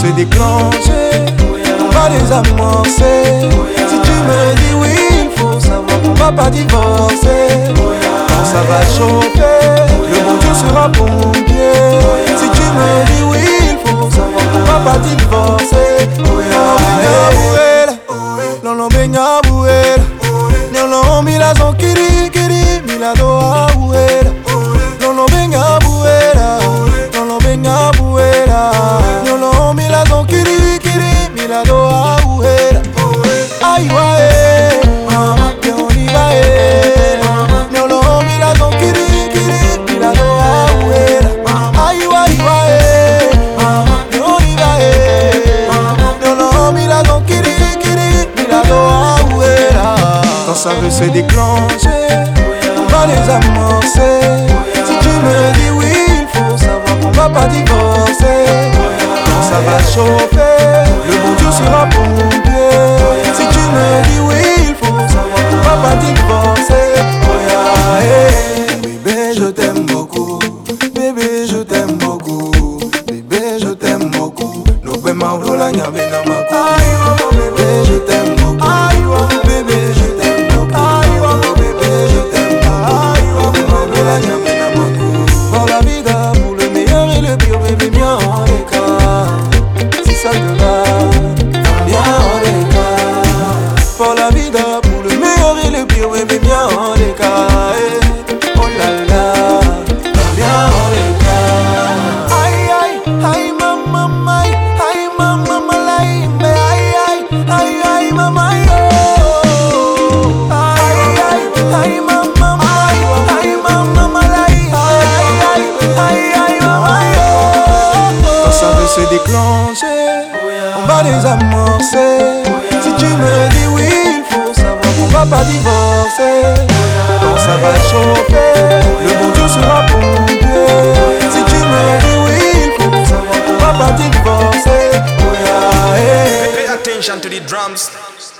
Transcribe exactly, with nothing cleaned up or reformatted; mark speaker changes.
Speaker 1: se déclencher, on va les amorcer. Si tu me dis oui, il faut savoir qu'on va pas divorcer. Quand ça va chauffer, le bon Dieu sera pompier. Si tu me dis oui, il faut savoir qu'on va pas divorcer. Lolo benga buera, lolo mila zon kiri kiri, mila doa buera. Lolo benga buera, lolo benga buera, lolo mila zon kiri kiri, mila doa buera. Ay wae, mama que oliva e, lolo mila zon kiri kiri, mila doa buera. Ay wae wae, mama que oliva e, lolo mila zon kiri kiri, mila doa buera. Quand ça veut se déclencher, on va les amorcer. Si tu me dis oui, il faut savoir qu'on va pas divorcer. Quand ça va chauffer, le bon Dieu sera pompier. Si tu me dis oui, il faut savoir qu'on va pas divorcer. Oh yeah, hey. Bébé, je t'aime beaucoup. Bébé, je t'aime beaucoup. Bébé, je t'aime beaucoup. No pe maula nyabe na maku. Bébé, je t'aime beaucoup. Bébé, je t'aime beaucoup. Bébé, je t'aime beaucoup. Maula nyabe na maku. Pour la vida, pour le meilleur et le pire, bébé, bien en écart. Si ça te va, bien en écart. Pour la vida, pour le meilleur et le pire, bébé, bien en écart. Oh là là, bien en écart. Aïe aïe, aïe maman, aïe, aïe maman, aïe, mais aïe aïe, aïe aïe maman, oh. Aïe aïe, aïe maman, aïe, aïe maman, aïe, aïe aïe, aïe maman, oh. Quand ça veut se déclencher, on va les amorcer. Si tu me dis oui, il faut savoir qu'on va pas divorcer. Quand ça va chauffer, le bon Dieu sera pompier. Si tu me dis oui, il faut savoir qu'on va pas divorcer. Oh yeah, hey.
Speaker 2: Pay attention to the drums.